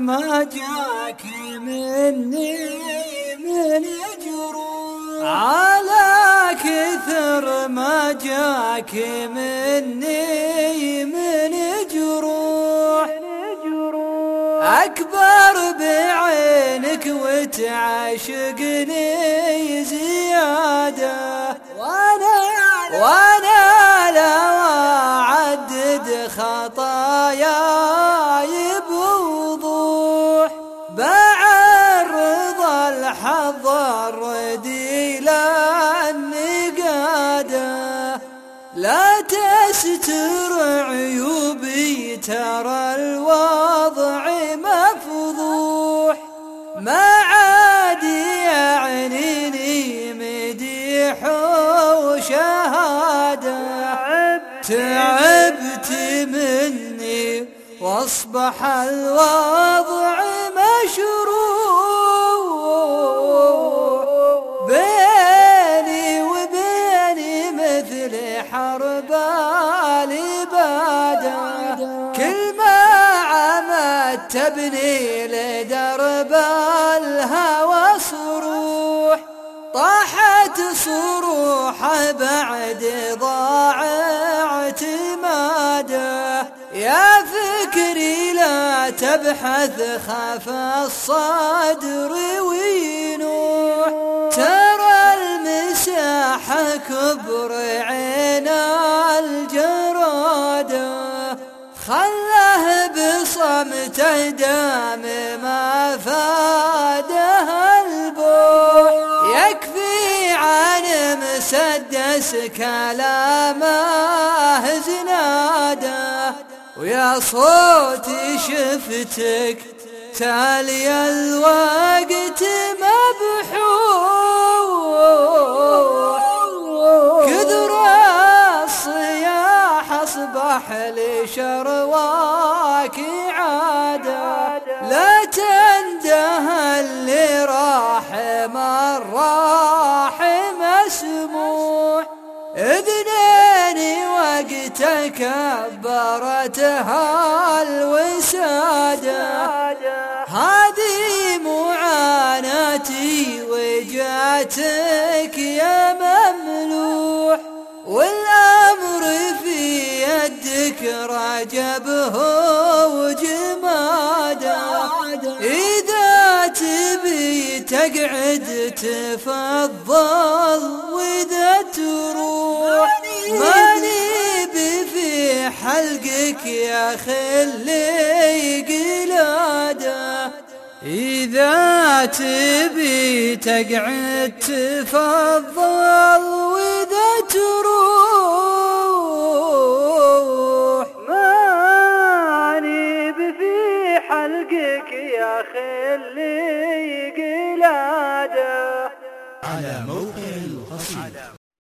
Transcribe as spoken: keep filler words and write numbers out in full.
ما جاك مني من جروح، على كثر ما جاك مني من جروح، أكبر بعينك وتعشقني زيادة، وأنا وأنا لو أعدد خطاياي بوضوح، بعرض الحظ الردي للنقادة، لا تستر عيوبي ترى الوضع مفضوح، ما عاد يعنيني مديح وشهادة، تعبت مني واصبح الوضع مشروع، بيني وبيني مثل حرب الإبادة، كل ما عمدت تبني لدرب الهوى صروح، طاحت صروحه بعد ضاع اعتماده، يا فكري لا تبحث خاف الصدر وينوح، ترى المساحة كبر عين الجرادة، خله بصمته دام ما فادها البوح، يكفي عن مسدس كلامه زناده، ويا صوت شفتك تالي الوقت مبحوح، كثر الصياح اصبح لشرواك عاده، لا تنده اللي راح من راح مسموح، اذنيني وقت كبرتها الوسادة، هذه معاناتي وجاتك يا مملوح، والأمر في يدك رجبه وجماده، إذا تبي تقعد تفضل وإذا تروح ماني بفي حلقك يا خلي قلاده، إذا تبي تقعد تفضل وإذا تروح ماني بفي حلقك يا خلي قلاده. على موقع القصيدة.